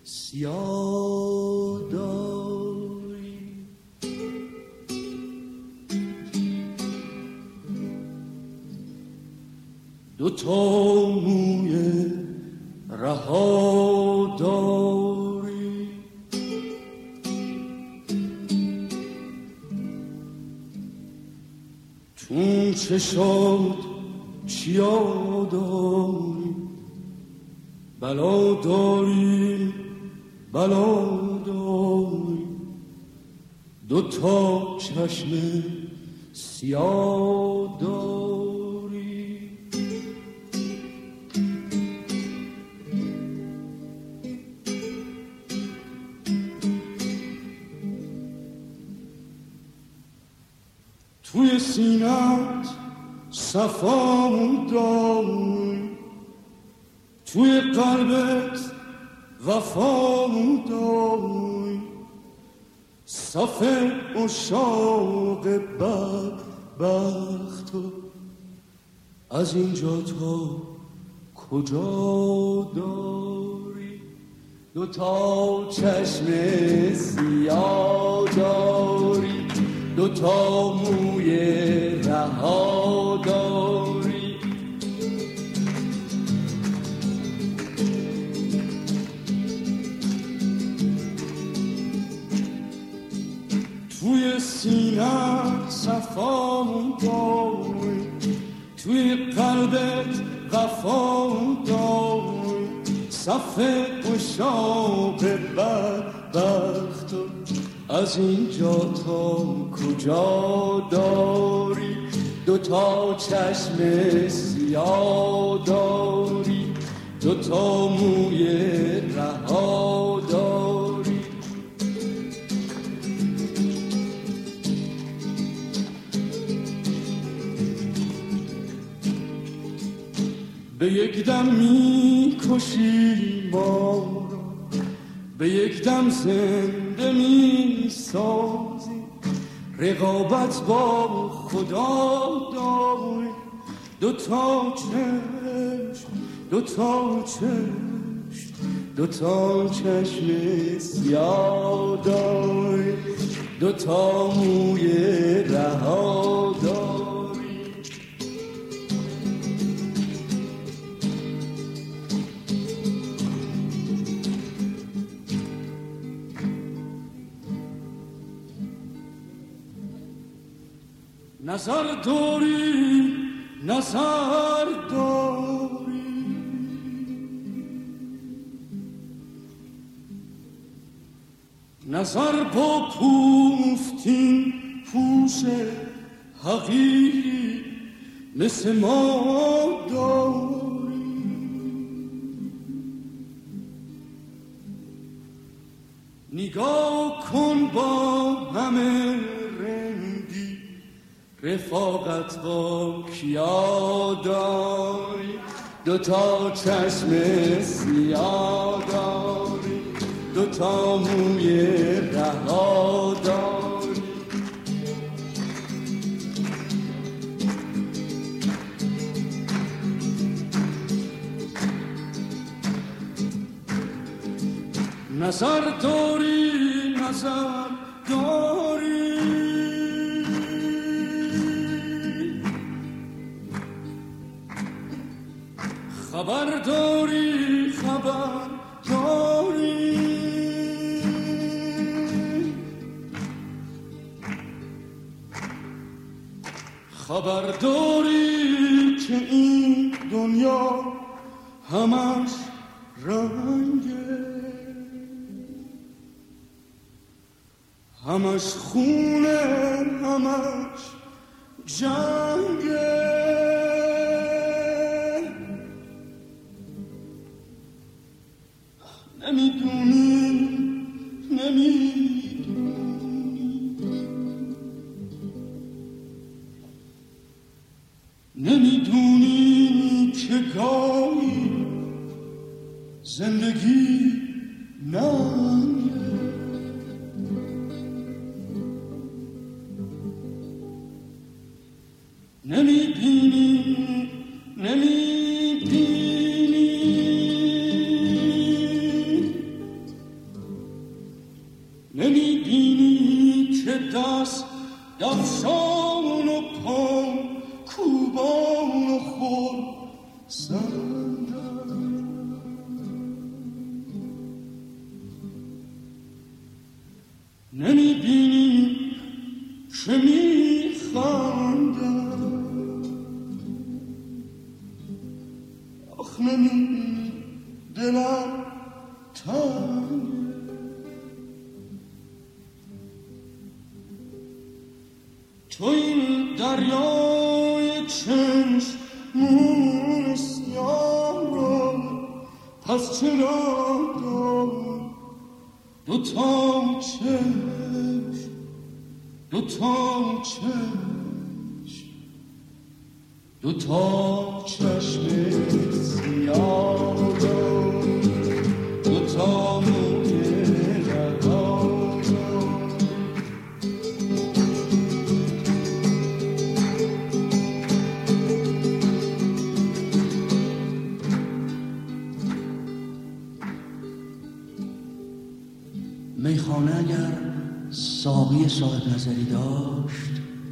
سیاه داری. دو تا موی رها داری، چون چشات چیا داری، بلا داری بلا داری. دو تا چشم سیاه داری. توی سینت صفا داری، توی قلبت وفا داری. صف عشاق بدبخت از اینجا تا کجا داری. دو تا چشم سیاه داری، دو تا موی رها داری. توی سینه صفا داری، توی قلبت وفا داری. صف عشاق بدبخت از اینجا تا کجا داری. دو تا چشم سیاه داری، دو تا موی رها داری. به یک دم می‌کشی ما را، به یک دم زنده می‌سازی. رقابت با خدا داری، دو تا چشم دو تا چشم دو تا چشم سیاه داری، دو تا موی رها داری. نظر داری نظر داری، نظر با پوستین پوش حقیقی مثل ما داری. نگاه کن با همه رفاقت با کیا داری. دو تا چشم سیاه داری، دو تا موی رها داری. نظر داری نظر داری، خبر داری خبر داری. خبر داری که این دنیا همش رنگه، همش خونه همش جنگه. نمیدونی نمیدونی که گاهی زندگی ننگه. نمیبینی نمیبینی که دست دفشان و پا کوبان و خور سندن نمیبینی که میخندن آخ نمیبینی دلم تنگه تو این دریای چشمون سیاه را پس چرا داری دوتا چشم دوتا چشم سیاه را دوتا موی رها را میخانه اگر ساقی صاحب نظری داشت،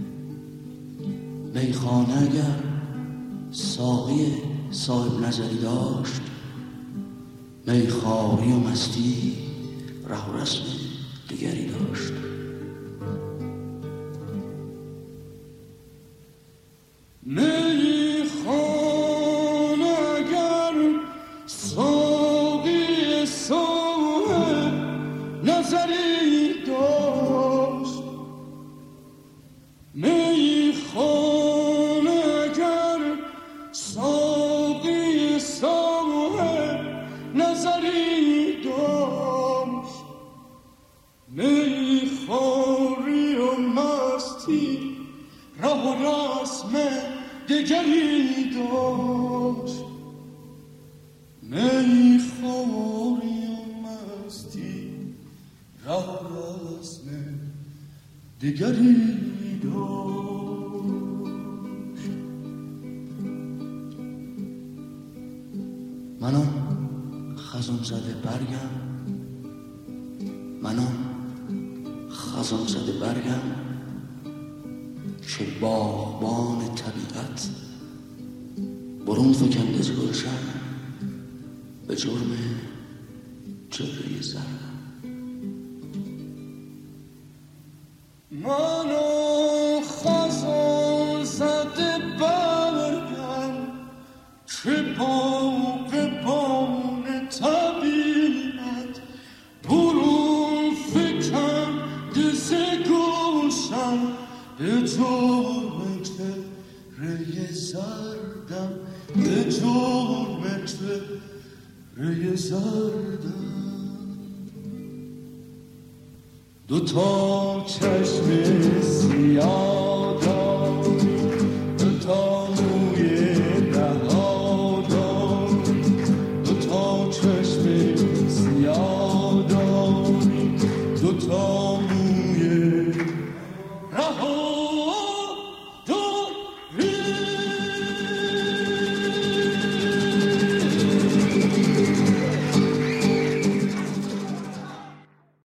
میخانه اگر ساقی صاحب نظری داشت، میخواری و مستی ره و رسم دیگری داشت. میخانه اگر ساقی صاحب نظری داشت، میخانه اگر ساقی صاحب نظری داشت، میخواری و مستی ره و رسم دگری داشت. میخواری و مستی ره و رسم دگری داشت. من آن خزان زده برگم، من آن خزان زده برگم که باغبان طبیعت برون فکنده از گلشن به جرم چهره زردم. من خزان زده برگم که باغبان طبیعت برون فکنده ز گلشن به جرم چهره زردم، به جرم چهره زردم. دوتا چشم سیاه